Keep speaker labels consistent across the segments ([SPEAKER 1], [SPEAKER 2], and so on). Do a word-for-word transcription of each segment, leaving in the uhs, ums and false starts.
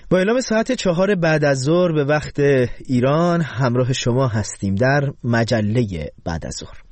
[SPEAKER 1] با اعلام ساعت چهار بعد از ظهر به وقت ایران همراه شما هستیم در مجله بعد از ظهر.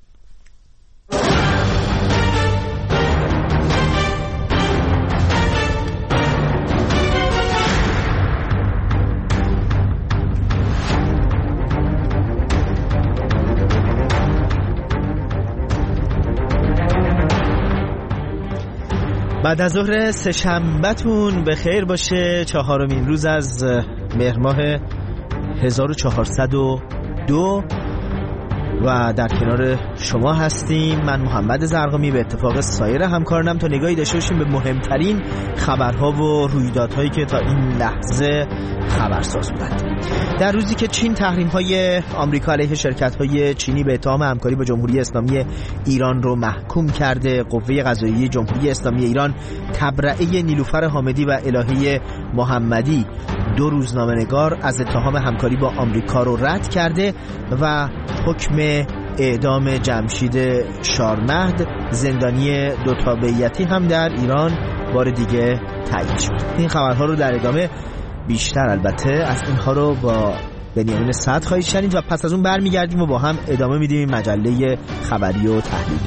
[SPEAKER 1] بعد از ظهر سه‌شنبه‌تون به خیر باشه. چهارمین روز از مهر ماه هزار و چهارصد و دو و در کنار شما هستیم. من محمد زرقامی به اتفاق سایر همکارانم تا نگاهی داشته باشیم به مهمترین خبرها و رویدادهایی که تا این لحظه خبرساز بودند. در روزی که چین تحریم‌های آمریکا علیه شرکت‌های چینی به اتهام همکاری با جمهوری اسلامی ایران رو محکوم کرده، قوه قضاییه جمهوری اسلامی ایران تبرئه نیلوفر حامدی و الهه محمدی، دو روزنامه‌نگار، از اتهام همکاری با آمریکا رو رد کرده و حکم اعدام جمشید شارمهد، زندانی دو تابعیتی هم در ایران بار دیگه تایید شد. این خبرها رو در ادامه بیشتر البته از اینها رو با بنیامین سعد خواهید شنید و پس از اون برمیگردیم و با هم ادامه میدیم مجله خبری و تحلیلی.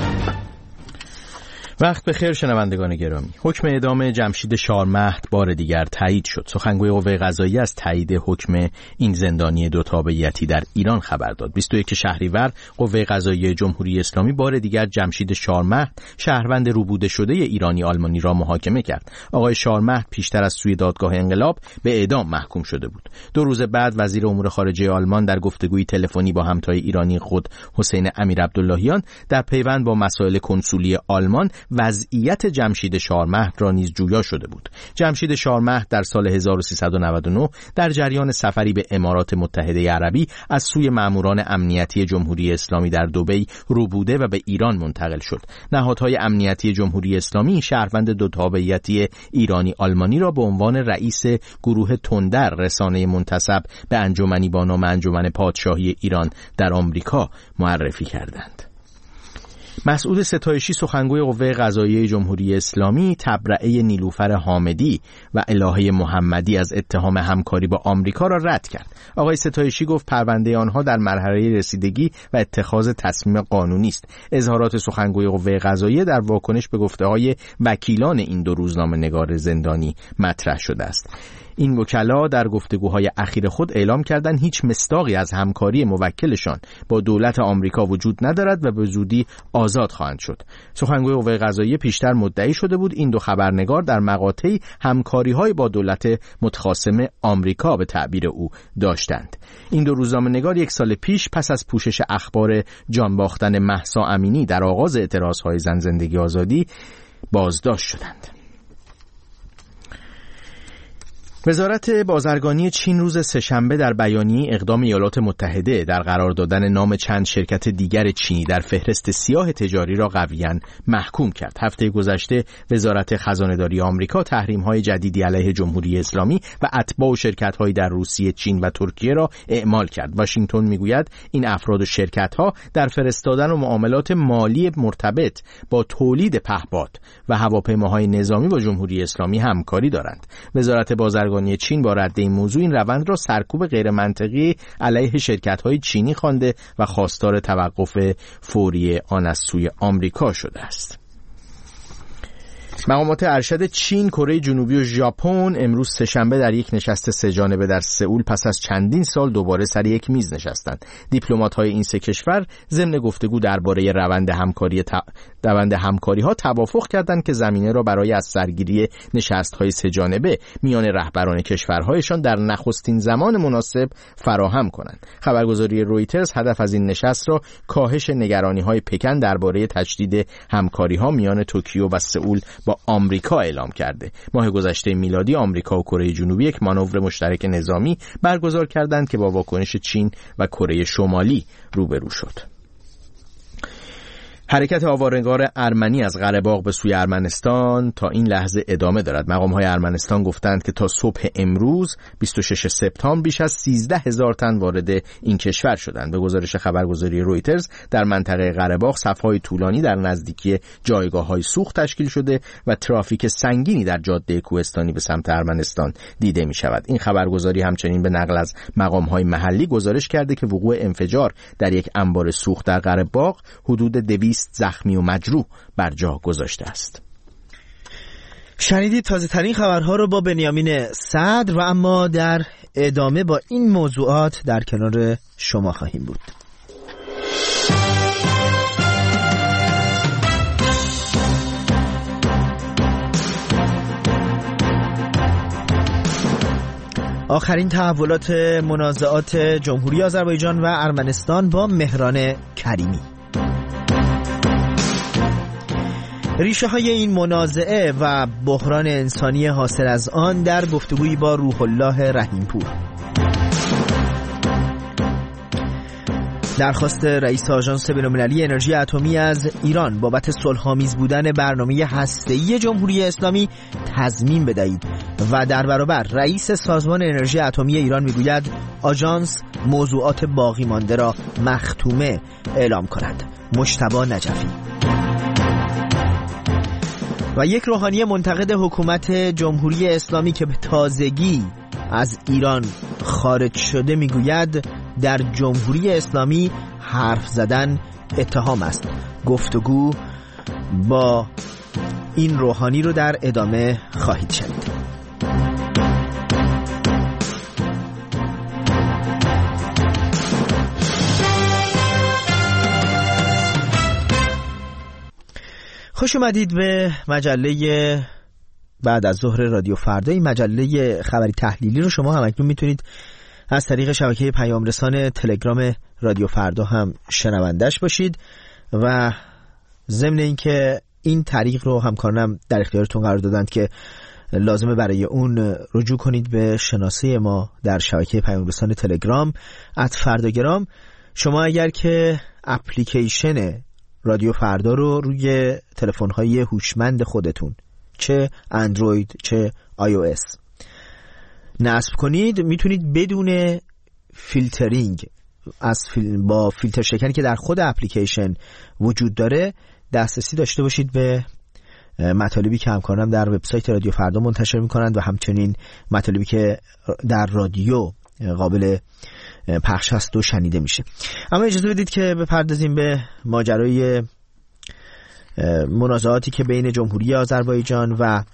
[SPEAKER 2] وقت بخیر شنوندگان گرامی. حکم اعدام جمشید شارمهد بار دیگر تایید شد. سخنگوی قوه قضاییه از تایید حکم این زندانی دو تابعیتی در ایران خبر داد. بیست و یک شهریور قوه قضاییه جمهوری اسلامی بار دیگر جمشید شارمهد، شهروند روبوده شده ایرانی آلمانی را محاکمه کرد. آقای شارمهد پیشتر از سوی دادگاه انقلاب به اعدام محکوم شده بود. دو روز بعد وزیر امور خارجه آلمان در گفتگوی تلفنی با همتای ایرانی خود حسین امیرعبداللهیان در پیوند با مسائل کنسولی آلمان وضعیت جمشید شارمهد را نیز جویا شده بود. جمشید شارمهد در سال هزار و سیصد و نود و نه در جریان سفری به امارات متحده عربی از سوی ماموران امنیتی جمهوری اسلامی در دبی روبوده و به ایران منتقل شد. نهادهای امنیتی جمهوری اسلامی شهروند دو تابعیتی ایرانی آلمانی را به عنوان رئیس گروه تندر، رسانه منتسب به انجمنی با نام انجمن پادشاهی ایران در آمریکا معرفی کردند. مسعود ستایشی سخنگوی قوه قضاییه جمهوری اسلامی تبرئه نیلوفر حامدی و الهه محمدی از اتهام همکاری با آمریکا را رد کرد. آقای ستایشی گفت پرونده آنها در مرحله رسیدگی و اتخاذ تصمیم قانونی است. اظهارات سخنگوی قوه قضاییه در واکنش به گفته‌های وکیلان این دو روزنامه‌نگار زندانی مطرح شده است. این وکلا در گفتگوهای اخیر خود اعلام کردند هیچ مصداقی از همکاری موکلشان با دولت آمریکا وجود ندارد و به زودی آزاد خواهند شد. سخنگوی قوه قضاییه پیشتر مدعی شده بود این دو خبرنگار در مقاطعی همکاری‌های با دولت متخاصم آمریکا به تعبیر او داشتند. این دو روزنامه‌نگار یک سال پیش پس از پوشش اخبار جان باختن مهسا امینی در آغاز اعتراضهای زن زندگی آزادی بازداشت شدند. وزارت بازرگانی چین روز سه‌شنبه در بیانیه اقدام ایالات متحده در قرار دادن نام چند شرکت دیگر چینی در فهرست سیاه تجاری را قویاً محکوم کرد. هفته گذشته وزارت خزانه‌داری آمریکا تحریم‌های جدیدی علیه جمهوری اسلامی و اتباع و شرکت‌های در روسیه، چین و ترکیه را اعمال کرد. واشنگتن می‌گوید این افراد و شرکت‌ها در فرستادن و معاملات مالی مرتبط با تولید پهپاد و هواپیماهای نظامی با جمهوری اسلامی همکاری دارند. وزارت بازرگانی چین با رد این موضوع این روند را سرکوب غیر منطقی علیه شرکت‌های چینی خوانده و خواستار توقف فوری آن از سوی آمریکا شده است. مقامات ارشد چین، کره جنوبی و ژاپن امروز سه‌شنبه در یک نشست سه‌جانبه در سئول پس از چندین سال دوباره سر یک میز نشستند. دیپلمات‌های این سه کشور ضمن گفتگو درباره روند همکاری ت... روند همکاری‌ها توافق کردند که زمینه را برای از سرگیری نشست‌های سه‌جانبه میان رهبران کشورهایشان در نخستین زمان مناسب فراهم کنند. خبرگزاری رویترز هدف از این نشست را کاهش نگرانی‌های پکن درباره تجدید همکاری‌ها میان توکیو و سئول با آمریکا اعلام کرده. ماه گذشته میلادی آمریکا و کره جنوبی یک مانور مشترک نظامی برگزار کردند که با واکنش چین و کره شمالی روبرو شد. حرکت آوارگار ارمنی از قره باغ به سوی ارمنستان تا این لحظه ادامه دارد. مقام‌های ارمنستان گفتند که تا صبح امروز بیست و شش سپتامبر بیش از سیزده هزار تن وارد این کشور شدند. به گزارش خبرگزاری رویترز در منطقه قره باغ صف‌های طولانی در نزدیکی جایگاه‌های سوخت تشکیل شده و ترافیک سنگینی در جاده کوهستانی به سمت ارمنستان دیده می‌شود. این خبرگزاری همچنین به نقل از مقام‌های محلی گزارش کرده که وقوع انفجار در یک انبار سوخت در قره باغ حدود دویست زخمی و مجروح بر جا گذاشته است.
[SPEAKER 1] شنیدید تازه ترین خبرها رو با بنیامین صدر و اما در ادامه با این موضوعات در کنار شما خواهیم بود. آخرین تحولات منازعات جمهوری آذربایجان و ارمنستان با مهران کریمی. ریشه های این منازعه و بحران انسانی حاصل از آن در گفتگویی با روح الله رحیمپور. درخواست رئیس آژانس بین‌المللی انرژی اتمی از ایران بابت صلح‌آمیز بودن برنامه هسته‌ای جمهوری اسلامی تضمین بدهید و در برابر رئیس سازمان انرژی اتمی ایران میگوید آژانس موضوعات باقی مانده را مختومه اعلام کند. مجتبی نجفی. و یک روحانی منتقد حکومت جمهوری اسلامی که به تازگی از ایران خارج شده میگوید در جمهوری اسلامی حرف زدن اتهام است. گفتگو با این روحانی رو در ادامه خواهید شنید. خوش اومدید به مجله بعد از ظهر رادیو فردا. این مجله خبری تحلیلی رو شما هم اکنون میتونید از طریق شبکه پیام رسان تلگرام رادیو فردا هم شنوندش باشید و ضمن اینکه این طریق رو همکارانم در اختیارتون قرار دادند که لازمه برای اون رجوع کنید به شناسه ما در شبکه پیام رسان تلگرام ات فرداگرام. شما اگر که اپلیکیشن رادیو فردا رو روی تلفن‌های هوشمند خودتون چه اندروید چه آی او اس نصب کنید میتونید بدون فیلترینگ از فیل... با فیلتر شکنی که در خود اپلیکیشن وجود داره دسترسی داشته باشید به مطالبی که همکارانم در وبسایت رادیو فردا منتشر میکنند و همچنین مطالبی که در رادیو قابل پخش هست و شنیده میشه. اما اجازه بدید که بپردازیم به ماجرای منازعاتی که بین جمهوری آذربایجان و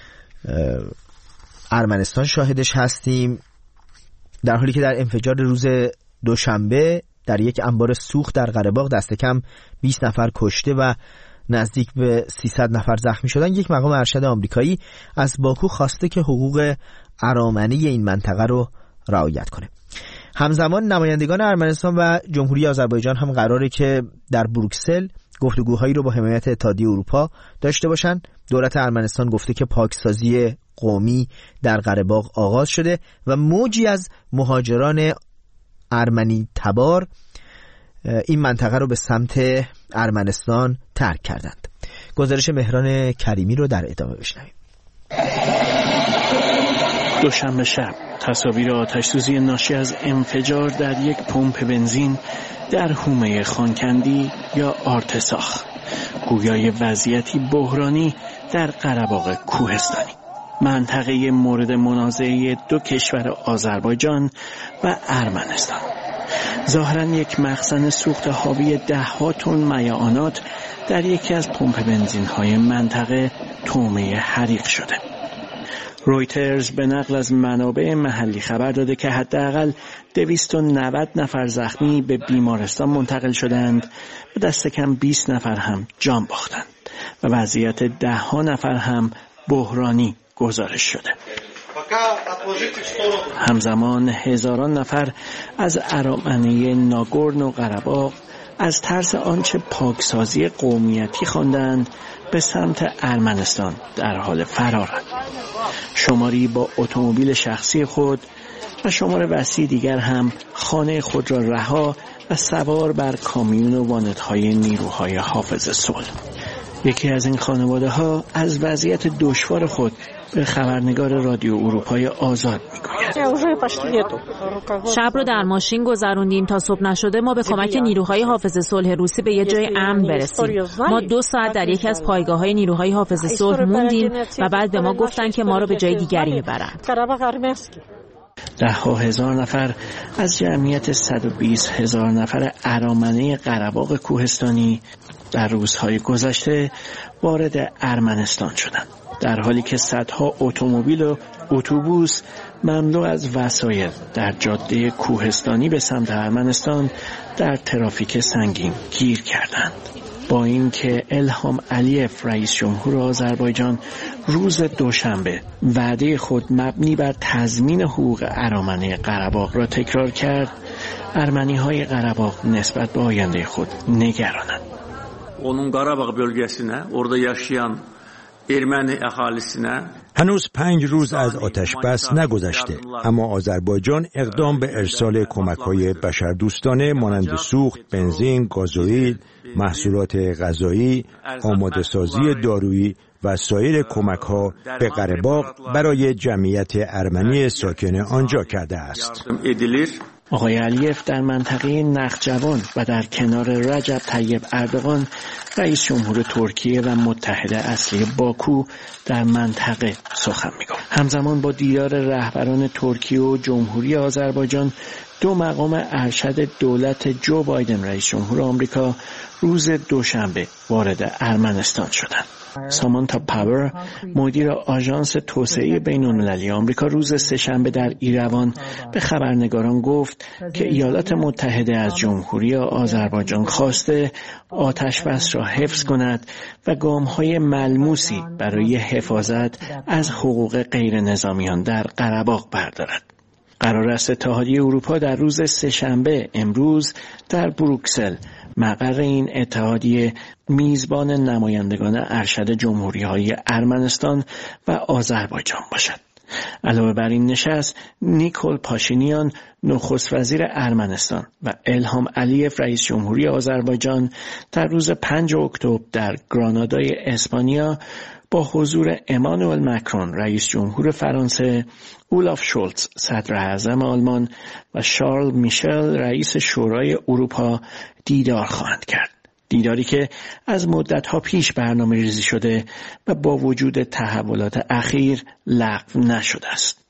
[SPEAKER 1] ارمنستان شاهدش هستیم، در حالی که در انفجار روز دوشنبه در یک انبار سوخت در قره باغ دست کم بیست نفر کشته و نزدیک به سیصد نفر زخمی شدن. یک مقام ارشد آمریکایی از باکو خواسته که حقوق ارامنه این منطقه رو رعایت کنه. همزمان نمایندگان ارمنستان و جمهوری آذربایجان هم قراره که در بروکسل گفتگوهایی رو با حمایت اتحادیه اروپا داشته باشن. دولت ارمنستان گفته که پاکسازی قومی در قره باغ آغاز شده و موجی از مهاجران ارمنی تبار این منطقه رو به سمت ارمنستان ترک کردند. گزارش مهران کریمی رو در ادامه بشنویم.
[SPEAKER 3] دوشنبه شب تصاویر آتش‌سوزی ناشی از انفجار در یک پمپ بنزین در حومه خانکندی یا آرتساخ، گویای وضعیتی بحرانی در قره باغ کوهستانی، منطقه مورد منازعه دو کشور آذربایجان و ارمنستان. ظاهراً یک مخزن سوخت حاوی ده ها تن میعانات در یکی از پمپ بنزین‌های منطقه تومه حریق شده. رویترز به نقل از منابع محلی خبر داده که حداقل دویست و نود نفر زخمی به بیمارستان منتقل شدند و دست کم بیست نفر هم جان باختند و وضعیت ده ها نفر هم بحرانی گزارش شده. همزمان هزاران نفر از ارامنه ناگورنو قره باغ از ترس آنچه پاکسازی قومیتی خواندند به سمت ارمنستان در حال فرارند. شماری با اتومبیل شخصی خود و شمار وسیع دیگر هم خانه خود را رها و سوار بر کامیون و وانت‌های نیروهای حافظ صلح. یکی از این خانواده ها از وضعیت دشوار خود به خبرنگار رادیو اروپای آزاد میگوید.
[SPEAKER 4] شب رو در ماشین گذروندیم تا صبح نشده ما به کمک نیروهای حافظ صلح روسی به یه جای امن برسیم. ما دو ساعت در یکی از پایگاه‌های نیروهای حافظ صلح موندیم و بعد به ما گفتن که ما رو به جای دیگری میبرن.
[SPEAKER 3] ده ها هزار نفر از جمعیت صد و بیست هزار نفر ارامنه قره‌باغ کوهستانی در روزهای گذشته وارد ارمنستان شدند، در حالی که صدها اتومبیل و اتوبوس مملو از وسایل در جاده کوهستانی به سمت ارمنستان در ترافیک سنگین گیر کردند. با اینکه الهام علیف رئیس جمهور آذربایجان روز دوشنبه وعده خود مبنی بر تضمین حقوق ارامنه قره‌باغ را تکرار کرد، ارمنی‌های قره‌باغ نسبت به آینده خود نگرانند.
[SPEAKER 5] Onun Qarabağ bölgesinə, orada yaşayan Erməni əhalisinə
[SPEAKER 6] هنوز پنج روز از آتش بس نگذشته، اما آذربایجان اقدام به ارسال کمک‌های بشردوستانه مانند سوخت، بنزین، گازوئیل، محصولات غذایی، آماده‌سازی دارویی و سایر کمک‌ها به قره‌باغ برای جمعیت ارمنی ساکن آنجا کرده است.
[SPEAKER 3] آقای علیف در منطقه نخجوان و در کنار رجب طیب اردوغان رئیس جمهور ترکیه و متحد اصلی باکو در منطقه سخن می‌گفت. همزمان با دیدار رهبران ترکیه و جمهوری آذربایجان، دو مقام ارشد دولت جو بایدن رئیس جمهور آمریکا روز دوشنبه وارد ارمنستان شدند. سامانتا پاور مدیر آژانس توسعه بین‌المللی آمریکا روز سه‌شنبه در ایروان به خبرنگاران گفت که ایالات متحده از جمهوری آذربایجان خواسته آتش بس را حفظ کند و گام‌های ملموسی برای حفاظت از حقوق غیر نظامیان در قره‌باغ بردارد. قرار است اتحادیه اروپا در روز سه‌شنبه امروز در بروکسل مقر این اتحادیه میزبان نمایندگان ارشد جمهوری‌های ارمنستان و آذربایجان باشد. علاوه بر این نشست، نیکول پاشینیان نخست وزیر ارمنستان و الهام علیف رئیس جمهوری آذربایجان در روز پنجم اکتبر در گرانادای اسپانیا با حضور امانوئل مکرون رئیس جمهور فرانسه، اولاف شولتز صدر اعظم آلمان و شارل میشل رئیس شورای اروپا دیدار خواهند کرد. دیداری که از مدت‌ها پیش برنامه ریزی شده و با وجود تحولات اخیر لغو نشده است.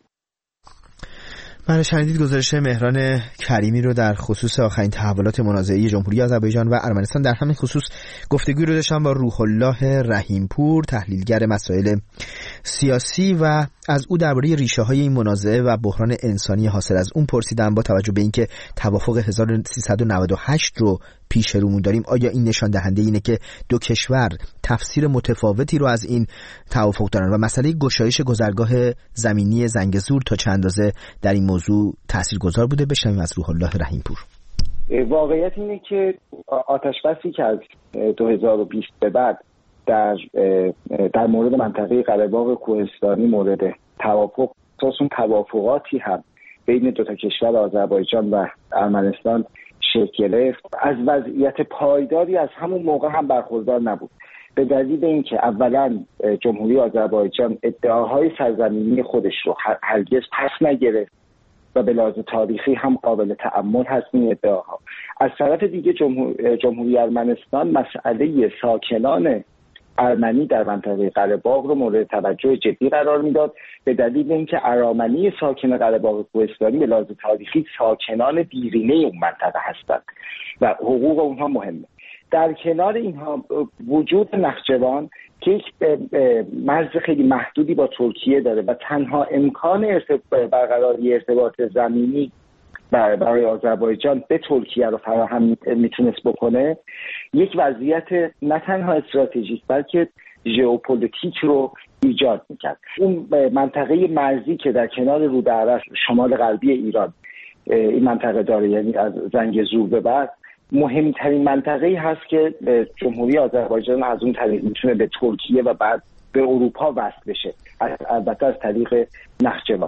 [SPEAKER 1] بله، شنیدید گزارش مهران کریمی رو در خصوص آخرین تحولات منازعه جمهوری آذربایجان و ارمنستان. در همین خصوص گفتگوی رو داشتم با روح الله رحیم پور، تحلیلگر مسائل سیاسی، و از او درباره ریشه‌های این منازعه و بحران انسانی حاصل از اون پرسیدم. با توجه به اینکه توافق هزار و سیصد و نود و هشت رو پیش رومون داریم، آیا این نشان دهنده اینه که دو کشور تفسیر متفاوتی رو از این توافق دارن و مسئله گشایش گذرگاه زمینی زنگزور تا چند اندازه در این موضوع تاثیرگذار بوده؟ بشنویم از روح الله رحیم پور.
[SPEAKER 7] واقعیت اینه که آتش بسی که از دو هزار و بیست به بعد در در مورد منطقه قره‌باغ کوهستانی مورد توافق، اون توافقاتی هم بین دو تا کشور آذربایجان و ارمنستان شکل گرفت، از وضعیت پایداری از همون موقع هم برخوردار نبود، به دلیل اینکه اولا جمهوری آذربایجان ادعاهای سرزمینی خودش رو هرگز پس نگرفت و به لحاظ تاریخی هم قابل تأمل هست این ادعاها. از طرف دیگه جمهور... جمهوری ارمنستان مسئله ساکنان ارمنی در منطقه قره‌باغ رو مورد توجه جدی قرار میداد، به دلیل اینکه ارامنی ساکن قره‌باغ کوهستانی به لحاظ تاریخی ساکنان دیرینه اون منطقه هستند و حقوق اونها مهمه. در کنار اینها وجود نخجوان که یک مرز خیلی محدودی با ترکیه داره و تنها امکان برقراری ارتباط زمینی برای آذربایجان به ترکیه رو فراهم میتونست بکنه، یک وضعیت نه تنها استراتژیک بلکه ژئوپلیتیک رو ایجاد میکرد. اون منطقه مرزی که در کنار رودارش شمال غربی ایران این منطقه داره، یعنی از زنگزور به بعد مهمترین منطقه‌ای هست که جمهوری آذربایجان از اون طریق میتونه به ترکیه و بعد به اروپا وصل بشه، البته از طریق نخجوان.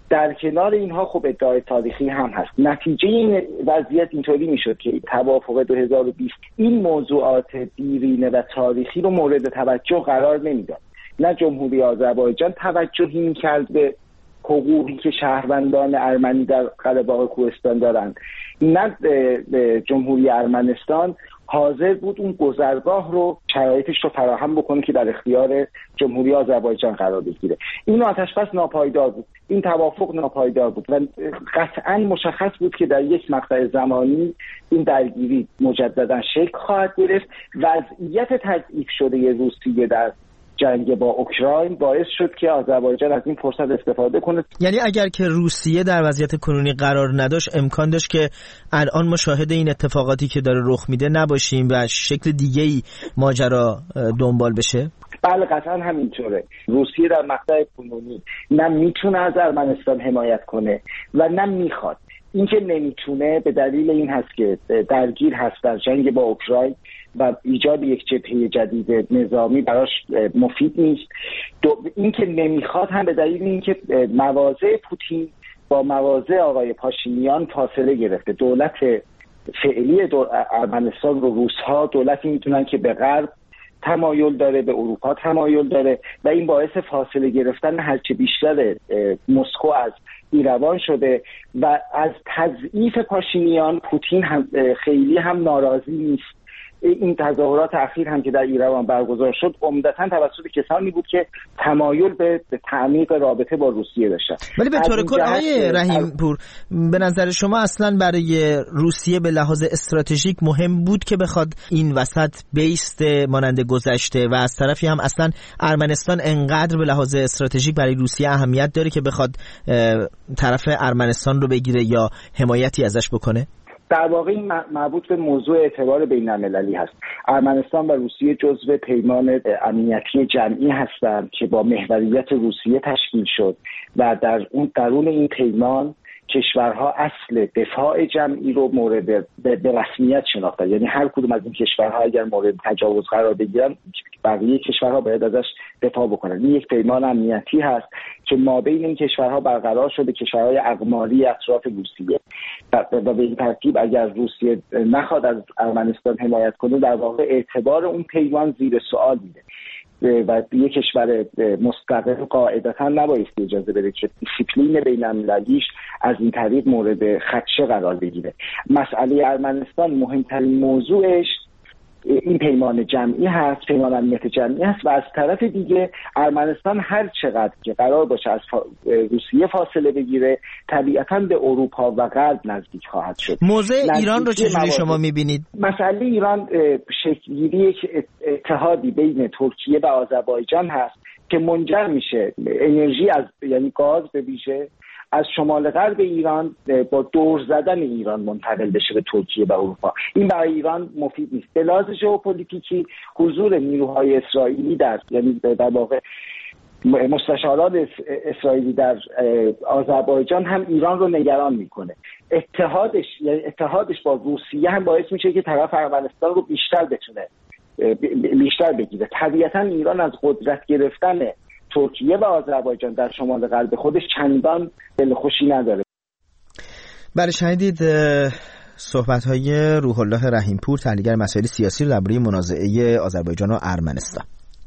[SPEAKER 7] در کنار اینها خب ادعای تاریخی هم هست. نتیجه این وضعیت اینطوری میشد که توافق دو هزار و بیست این موضوعات دیرینه و تاریخی رو مورد توجه قرار نمیداد. نه جمهوری آذربایجان توجهی میکرد به حقوقی که شهروندان ارمنی در قره باغ کوهستان دارند، نه جمهوری ارمنستان حاضر بود اون گذرگاه رو شرایطش رو فراهم بکنه که در اختیار جمهوری آذربایجان قرار بگیره. این آتش‌بس ناپایدار بود، این توافق ناپایدار بود و قطعاً مشخص بود که در یک مقطع زمانی این درگیری مجددا شکل خواهد گرفت. وضعیت تضعیف شده روسیه در جنگ با اوکراین باعث شد که آذربایجان از این فرصت استفاده کنه.
[SPEAKER 1] یعنی اگر که روسیه در وضعیت کنونی قرار نداشت امکان داشت که الان ما شاهد این اتفاقاتی که داره رخ میده نباشیم و شکل دیگه‌ای ماجرا دنبال بشه؟
[SPEAKER 7] بله قطعا همینطوره. روسیه در مقطع کنونی نه میتونه از ارمنستان حمایت کنه و نه میخواد. این که نمیتونه به دلیل این هست که درگیر هست در جنگ با اوکراین و ایجاد یک جبهه جدید نظامی براش مفید نیست. این که نمیخواد هم به دلیل اینکه مواضع پوتین با مواضع آقای پاشینیان فاصله گرفته. دولت فعلی ارمنستان رو روس‌ها دولتی میتونن که به غرب تمایل داره، به اروپا تمایل داره و این باعث فاصله گرفتن هرچه بیشتر مسکو از ایروان شده و از تضعیف پاشینیان پوتین هم خیلی هم ناراضی نیست. این تظاهرات اخیر هم که در ایروان برگزار شد عمدتاً توسط کسانی بود که تمایل به تعمیق رابطه با روسیه داشتن.
[SPEAKER 1] ولی به طور کل آقای رحیم پور به نظر شما اصلا برای روسیه به لحاظ استراتژیک مهم بود که بخواد این وسط بیست مانند گذشته و از طرفی هم اصلا ارمنستان انقدر به لحاظ استراتژیک برای روسیه اهمیت داره که بخواد طرف ارمنستان رو بگیره یا حمایتی ازش بکنه؟
[SPEAKER 7] در واقع این مربوط به موضوع اعتبار بین‌المللی هست. ارمنستان و روسیه جزو پیمان امنیتی جمعی هستند که با محوریت روسیه تشکیل شد و در اون درون این پیمان کشورها اصل دفاع جمعی رو مورد به رسمیت شناختن. یعنی هر کدوم از این کشورها اگر مورد تجاوز قرار بگیرن بقیه کشورها باید ازش دفاع بکنن. این یک پیمان امنیتی هست که مابین این کشورها برقرار شده، کشورهای اقماری اطراف روسیه و به این ترتیب اگر روسیه نخواد از ارمنستان حمایت کنه در واقع اعتبار اون پیمان زیر سوال میره و یک کشور مستقل قاعدتا نبایستی اجازه بده که دیسیپلین بین‌المللیش از این طریق مورد خدشه قرار بگیره. مسئله ارمنستان مهمترین موضوعش این پیمان جمعی هست، پیمان امنیت جمعی هست و از طرف دیگه ارمنستان هر چقدر که قرار باشه از روسیه فاصله بگیره طبیعتاً به اروپا و غرب نزدیک خواهد شد.
[SPEAKER 1] موضع ایران رو چجوری شما می‌بینید؟
[SPEAKER 7] مسئله ایران شکل‌گیری یک اتحادی بین ترکیه و آذربایجان هست که منجر میشه انرژی از یعنی گاز به ویژه از شمال غرب ایران با دور زدن ایران منتقل بشه به ترکیه و اروپا. این برای ایران مفید نیست. به لحاظ ژئوپلیتیکی حضور نیروهای اسرائیلی در یعنی در واقع مستشاران اسرائیلی در آذربایجان هم ایران رو نگران میکنه. اتحادش یعنی اتحادش با روسیه هم باعث میشه که طرف ارمنستان رو بیشتر بتونه بیشتر بگیره. طبیعتا ایران از قدرت گرفتن ترکیه و آذربایجان در شمال غرب خودش چندان دلخوشی نداره.
[SPEAKER 1] بله شنیدید صحبت‌های روح الله رحیم پور تحلیلگر مسائل سیاسی رو درباره منازعه آذربایجان و ارمنستان.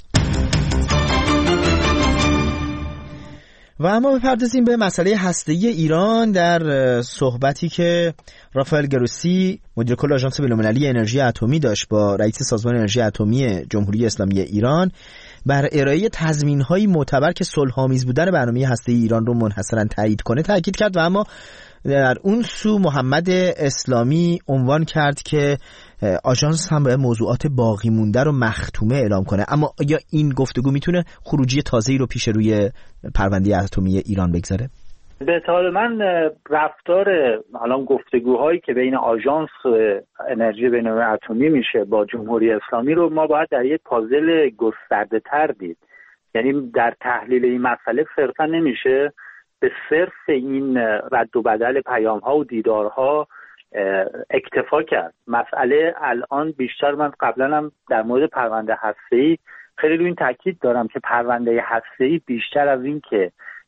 [SPEAKER 1] و اما بپردازیم به مسئله هسته‌ای ایران در صحبتی که رافائل گروسی مدیر کل آژانس بین‌المللی انرژی اتمی داشت با رئیس سازمان انرژی اتمی جمهوری اسلامی ایران بر ارائه تضمین‌های معتبر که صلح‌آمیز بودن برنامه هسته‌ای ایران رو منحصراً تایید کنه تاکید کرد و اما در اون سو محمد اسلامی عنوان کرد که آژانس هم به موضوعات باقی مونده رو مختومه اعلام کنه. اما آیا این گفتگو میتونه خروجی تازه‌ای رو پیش روی پرونده اتمی ایران بگذاره؟
[SPEAKER 8] به اطلاع من رفتار حالا گفتگوهایی که بین آژانس انرژی بین‌المللی اتمی میشه با جمهوری اسلامی رو ما باید در یک پازل گسترده تر دید. یعنی در تحلیل این مسئله صرفا نمیشه به صرف این رد و بدل پیام ها و دیدارها اکتفا کرد. مسئله الان بیشتر من قبلا هم در مورد پرونده هسته‌ای خیلی روی این تاکید دارم که پرونده هسته‌ای بیشتر از این که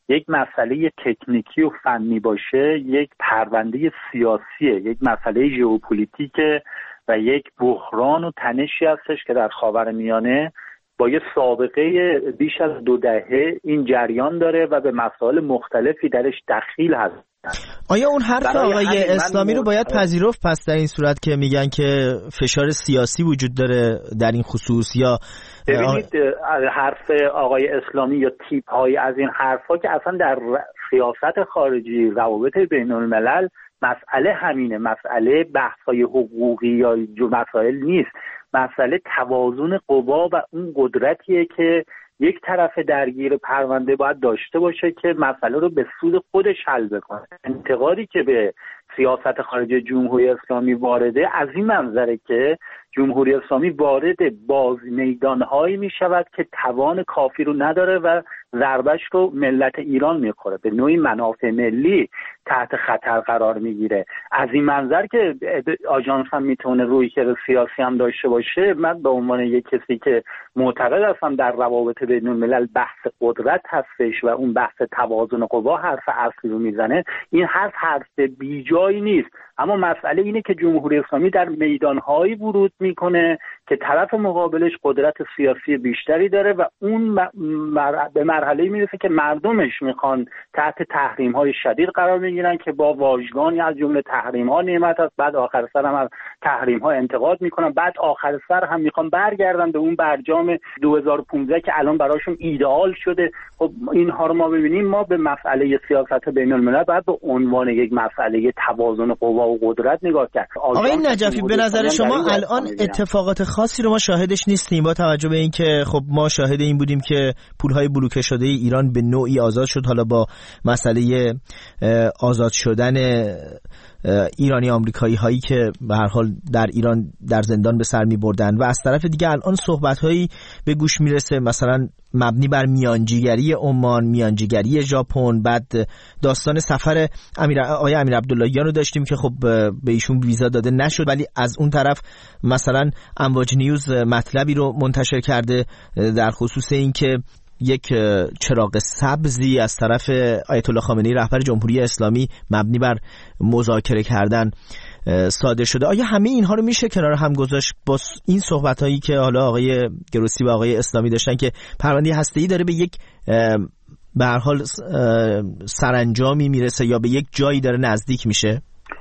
[SPEAKER 8] یک مسئله تکنیکی و فنی باشه، یک پرونده سیاسیه، یک مسئله ژئوپلیتیکه و یک بحران و تنشی هستش که در خاورمیانه با یه سابقه بیش از دو دهه این جریان داره و به مسائل مختلفی درش دخیل هست.
[SPEAKER 1] آیا اون حرف آقای اسلامی رو باید پذیرفت پس در این صورت که میگن که فشار سیاسی وجود داره در این خصوص؟ یا
[SPEAKER 8] ببینید حرف آقای اسلامی یا تیپ های از این حرفا که اصلا در سیاست خارجی روابط بین الملل مسئله همینه، مسئله بحث‌های حقوقی یا مسائل نیست، مسئله توازن قوا و اون قدرتیه که یک طرف درگیر پرونده باید داشته باشه که مسئله رو به سود خودش حل بکنه. انتقادی که به سیاست خارجی جمهوری اسلامی وارده از این منظره که جمهوری اسلامی وارد باز میدانهایی می شود که توان کافی رو نداره و ضربش رو ملت ایران میخوره، به نوعی منافع ملی تحت خطر قرار میگیره. از این منظر که آژانس هم میتونه رویکرد سیاسی هم داشته باشه، من به عنوان یک کسی که معتقد هستم در روابط بین الملل بحث قدرت هستش و اون بحث توازن قوا حرف اصلی رو میزنه، این حرف حرف بیجایی نیست. اما مسئله اینه که جمهوری اسلامی در میدانهایی ورود میکنه که طرف مقابلش قدرت سیاسی بیشتری داره و اون مر... به مرحله میرسه که مردمش میخوان تحت تحریم های شدید قرار میگیرن که با واژگانی از جمله تحریم ها نعمت است، بعد آخر سر هم از تحریم ها انتقاد میکنن، بعد آخر سر هم میخوان برگردن به اون برجام دو هزار و پانزده که الان براشون ایدئال شده. خب اینها رو ما ببینیم، ما به مسئله سیاست بین الملل باید به عنوان یک مسئله توازن قوا و قدرت نگاه کرد.
[SPEAKER 1] آقای نجفی، به نظر شما الان اتفاقات خاصی رو ما شاهدش نیستیم با توجه به اینکه خب ما شاهد این بودیم که پولهای بلوکه شده ایران به نوعی آزاد شد، حالا با مسئله آزاد شدن ایرانی آمریکایی هایی که به هر حال در ایران در زندان به سر می بردن و از طرف دیگه الان صحبت هایی به گوش میرسه مثلا مبنی بر میانجیگری عمان، میانجیگری ژاپن، بعد داستان سفر امیر آقای امیر عبداللهیان رو داشتیم که خب به ایشون ویزا داده نشد، ولی از اون طرف مثلا امواج نیوز مطلبی رو منتشر کرده در خصوص این که یک چراغ سبزی از طرف آیت الله خامنه‌ای رهبر جمهوری اسلامی مبنی بر مذاکره کردن صادر شده. آیا همه اینها رو میشه کنار هم گذاشت با این صحبتایی که حالا آقای گروسی و آقای اسلامی داشتن که پرونده هسته‌ای داره به یک به هر حال سرانجامی میرسه یا به یک جایی داره نزدیک میشه؟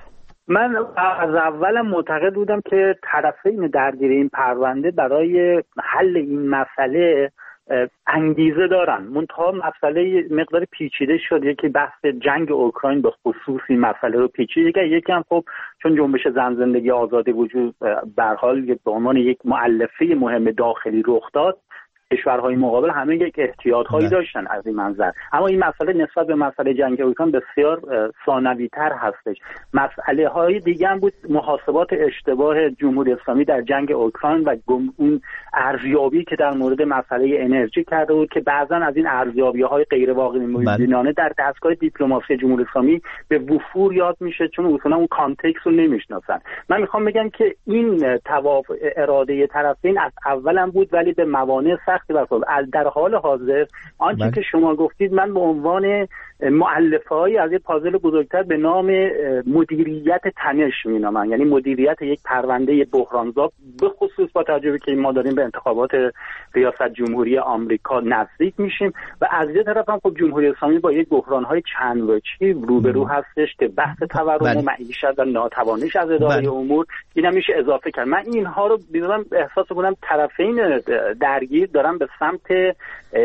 [SPEAKER 8] من از اولم معتقد بودم که طرفین درگیر این پرونده برای حل این مسئله انگیزه دارن، منتها مسئله مقدار پیچیده شد. یکی بحث جنگ اوکراین به خصوص این مسئله رو پیچیده، یکی هم خب چون جنبش زن زندگی آزادی وجود به هر حال به عنوان یک مؤلفه مهم داخلی رخ داد، کشورهای مقابل همه یک احتیاط‌هایی داشتن از این منظر. اما این مسئله نسبت به مسئله جنگ اوکراین بسیار ثانوی‌تر هستش. مسئله های دیگه هم بود، محاسبات اشتباه جمهوری اسلامی در جنگ اوکراین و اون ارزیابی که در مورد مسئله انرژی کرده بود که بعضا از این ارزیابی‌های غیر واقعی بینانه در دستگاه دیپلماسی جمهوری اسلامی به وفور یاد میشه، چون اصلا اون کانتکست رو نمیشناسن. من میخوام بگم که این توافق اراده طرفین از اولم بود، ولی به موانع سختی برخورد. در حال حاضر آنچه که شما گفتید من به عنوان مؤلفه‌ای از یک پازل بزرگتر به نام مدیریت تنش می‌نامم، یعنی مدیریت یک پرونده بحرانزا، به خصوص با توجه که ما داریم به انتخابات ریاست جمهوری آمریکا نزدیک میشیم و از یه طرف هم خب جمهوری اسلامی با یک بحران‌های چند وجهی روبرو هستش که بحث تورم و معیشت و ناتوانیش از اداره امور اینا میشه اضافه کرد. من اینها رو بیرون احساس کنم طرفین درگیر دارن به سمت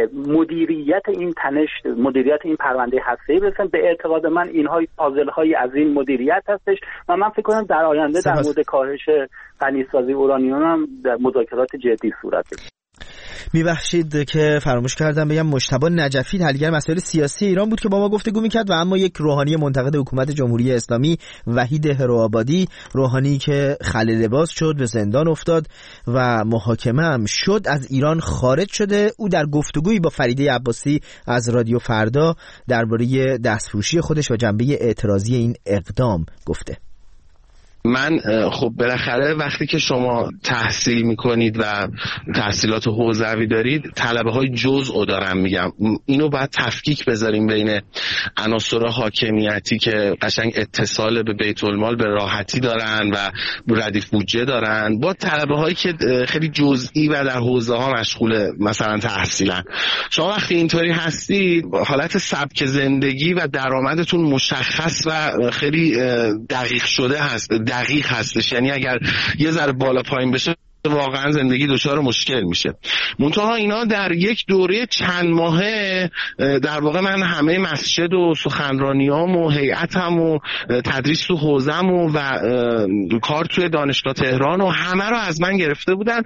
[SPEAKER 8] مدیریت این تنش، مدیریت این پرونده هسته‌ای برسن. به اعتقاد من اینها پازل‌های از این مدیریت هستش و من فکر کنم در آینده در مورد کاهش غنیسازی اورانیوم هم مذاکرات جدی صورت بگیرد.
[SPEAKER 1] میبخشید که فراموش کردم بگم مجتبی نجفی تحلیلگر مسائل سیاسی ایران بود که با ما گفتگو میکرد و اما یک روحانی منتقد حکومت جمهوری اسلامی، وحید هروآبادی، روحانی که خلع لباس شد، به زندان افتاد و محاکمه هم شد، از ایران خارج شده. او در گفتگویی با فریده عباسی از رادیو فردا درباره دستفروشی خودش و جنبه اعتراضی این اقدام گفته.
[SPEAKER 9] من خب بالاخره وقتی که شما تحصیل میکنید و تحصیلات حوزوی دارید طلبه های جزء دارم میگم، اینو باید تفکیک بذاریم بین عناصر حاکمیتی که قشنگ اتصال به بیت المال به راحتی دارن و ردیف بودجه دارن با طلبه هایی که خیلی جزئی و در حوزه ها مشغول مثلا تحصیلن. شما وقتی اینطوری هستید حالت سبک زندگی و درآمدتون مشخص و خیلی دقیق شده هست، دقیق هستش، یعنی اگر یه ذره بالا پایین بشه واقعا زندگی دچار مشکل میشه. منتها اینا در یک دوره چند ماهه در واقع من همه مسجد و سخنرانیام و هیئتم و تدریس تو حوزم و, و کار توی دانشگاه تهران و همه رو از من گرفته بودن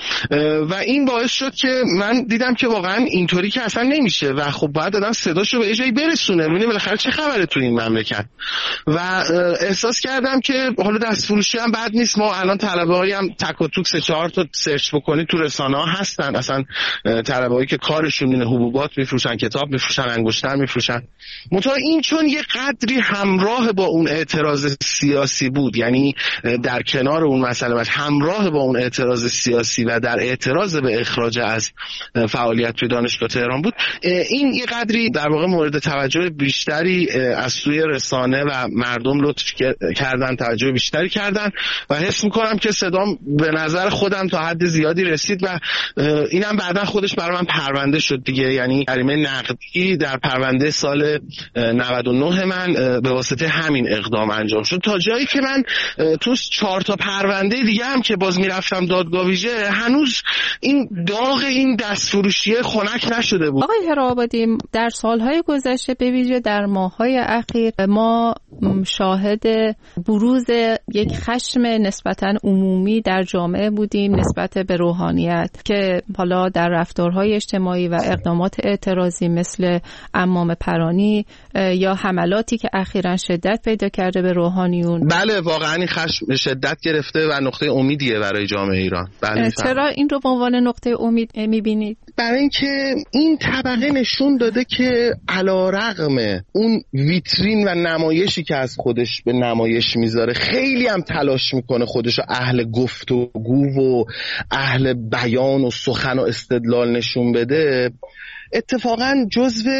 [SPEAKER 9] و این باعث شد که من دیدم که واقعا اینطوری که اصلا نمیشه و خب باید دادم صداشو به یه جایی برسونه، ببینیم بالاخره چه خبره تو این مملکت. و احساس کردم که حالا دستفروشی هم بد نیست، ما الان طلبه‌ای هم تک و توک چهار تا سرچ بکنید تو رسانه ها هستن، اصلا طلبه‌ای که کارشون اینه حبوبات میفروشن، کتاب میفروشن، انگشتر میفروشن. منتها این چون یه قدری همراه با اون اعتراض سیاسی بود، یعنی در کنار اون مسئله همراه با اون اعتراض سیاسی و در اعتراض به اخراج از فعالیت توی دانشگاه تهران بود، این یه قدری در واقع مورد توجه بیشتری از سوی رسانه و مردم لطف کردن، توجه بیشتری کردن و حس میکنم که صدام به نظر خودم تا حد زیادی رسید و اینم بعدا خودش برای من پرونده شد دیگه، یعنی جریمه نقدی در پرونده سال نود و نه من به واسطه همین اقدام انجام شد، تا جایی که من تو چهار تا پرونده دیگه هم که باز میرفتم دادگاه ویژه هنوز این داغ این دستفروشی خنک نشده بود.
[SPEAKER 10] آقای هرآبادی، در سالهای گذشته به ویژه در ماه‌های اخیر ما شاهد بروز یک خشم نسبتاً عمومی در جامعه بودیم نسبت به روحانیت که حالا در رفتارهای اجتماعی و اقدامات اعتراضی مثل عمام پرانی یا حملاتی که اخیراً شدت پیدا کرده به روحانیون.
[SPEAKER 9] بله واقعاً این خشم شدت گرفته و نقطه امیدیه برای جامعه ایران. بله
[SPEAKER 10] چرا این رو به عنوان نقطه امید می‌بینید؟
[SPEAKER 9] برای اینکه این طبقه نشون داده که علیرغم اون ویترین و نمایشی که از خودش به نمایش میذاره خیلی هم تلاش میکنه خودشو اهل گفتگو و اهل بیان و سخن و استدلال نشون بده، اتفاقا جزو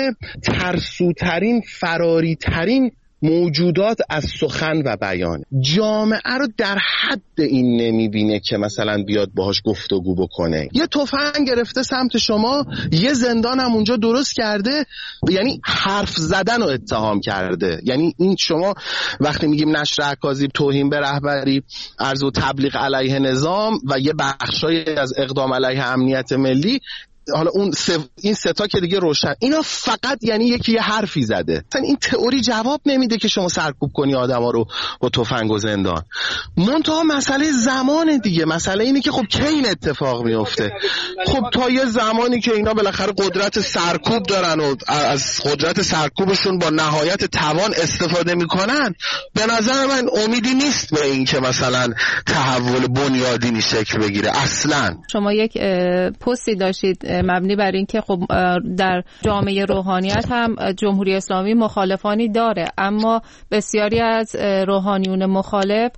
[SPEAKER 9] ترسوترین فراریترین موجودات از سخن و بیان. جامعه رو در حد این نمیبینه که مثلا بیاد باهاش گفتگو بکنه. یه تفنگ گرفته سمت شما، یه زندان هم اونجا درست کرده، یعنی حرف زدن رو اتهام کرده. یعنی این شما وقتی میگیم نشر عکاسی، توهین به رهبری، عرض و تبلیغ علیه نظام و یه بخشای از اقدام علیه امنیت ملی، حالا اون سف... این ستا که دیگه روشن، اینا فقط یعنی یکی یه حرفی زده. مثلا این تئوری جواب نمیده که شما سرکوب کنی آدما رو با تفنگ و زندان. منتها مسئله زمان دیگه، مسئله اینه که خب کی این اتفاق میفته؟ خب تا یه زمانی که اینا بالاخره قدرت سرکوب دارن و از قدرت سرکوبشون با نهایت توان استفاده میکنن، به نظر من امیدی نیست به این که مثلا تحول بنیادینی شکل بگیره. اصلا
[SPEAKER 10] شما یک پستی داشتید مبنی بر این که خب در جامعه روحانیت هم جمهوری اسلامی مخالفانی داره، اما بسیاری از روحانیون مخالف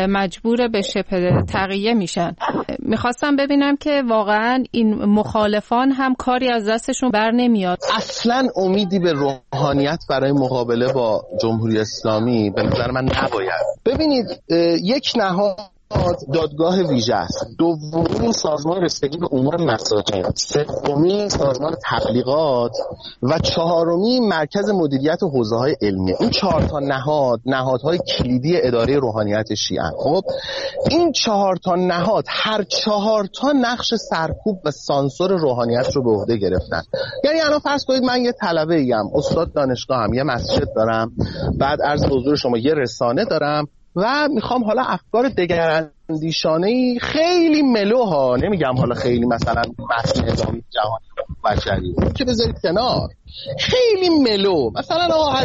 [SPEAKER 10] مجبور به شبه تقیه میشن. میخواستم ببینم که واقعا این مخالفان هم کاری از دستشون بر نمیاد.
[SPEAKER 9] اصلا امیدی به روحانیت برای مقابله با جمهوری اسلامی به نظر من نباید. ببینید یک نهاد دادگاه ویژه است، دومی سازمان رسیدگی به امور مساجد، سومی سازمان تبلیغات و چهارمی مرکز مدیریت حوزه‌های علمیه. این چهار تا نهاد نهادهای کلیدی اداره روحانیت شیعه. خب این چهار تا نهاد هر چهار تا نقش سرکوب و سانسور روحانیت رو به عهده گرفتن. یعنی الان فرض کنید من یه طلبه ایم، استاد دانشگاهم، یه مسجد دارم، بعد عرض به حضور شما یه رسانه دارم و میخوام حالا افکار دگراندیشانه‌ای خیلی ملوها، نمیگم حالا خیلی مثلا بحث نظامی جهانی بشری که بذارید کنار، خیلی ملو مثلا آقا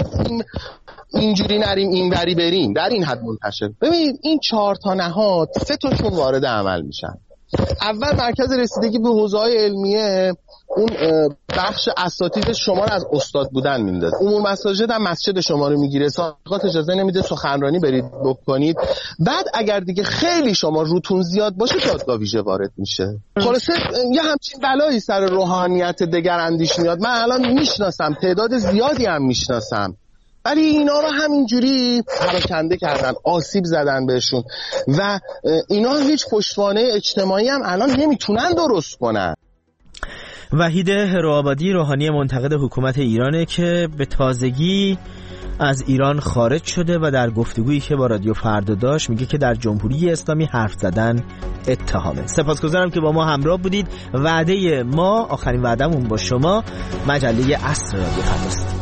[SPEAKER 9] اینجوری نریم اینوری بریم، در این حد منتشر. ببینید این چهار تا نهاد سه تاشون وارد عمل میشن. اول مرکز رسیدگی به حوزه‌های علمیه اون بخش اساتید شما رو از استاد بودن میندازه. عموم مساجد هم مسجد شما رو میگیره، ساقات اجازه نمیده سخنرانی برید بکنید. بعد اگر دیگه خیلی شما روتون زیاد باشه دادگاه ویژه وارد میشه. خلاصه یه همچین بلایی سر روحانیت دگراندیش میاد. من الان میشناسم، تعداد زیادی هم میشناسم، ولی اینا رو همینجوری پراکنده کردن، آسیب زدن بهشون و اینا هیچ پشتوانه اجتماعی هم الان نمیتونن درست کنن.
[SPEAKER 1] وحید هروآبادی، روحانی منتقد حکومت ایرانه که به تازگی از ایران خارج شده و در گفتگویی که با رادیو فردا داشت میگه که در جمهوری اسلامی حرف زدن اتهامه. سپاسگزارم که با ما همراه بودید. وعده ما، آخرین وعدمون با شما، مجله عصر رادیو فرداست.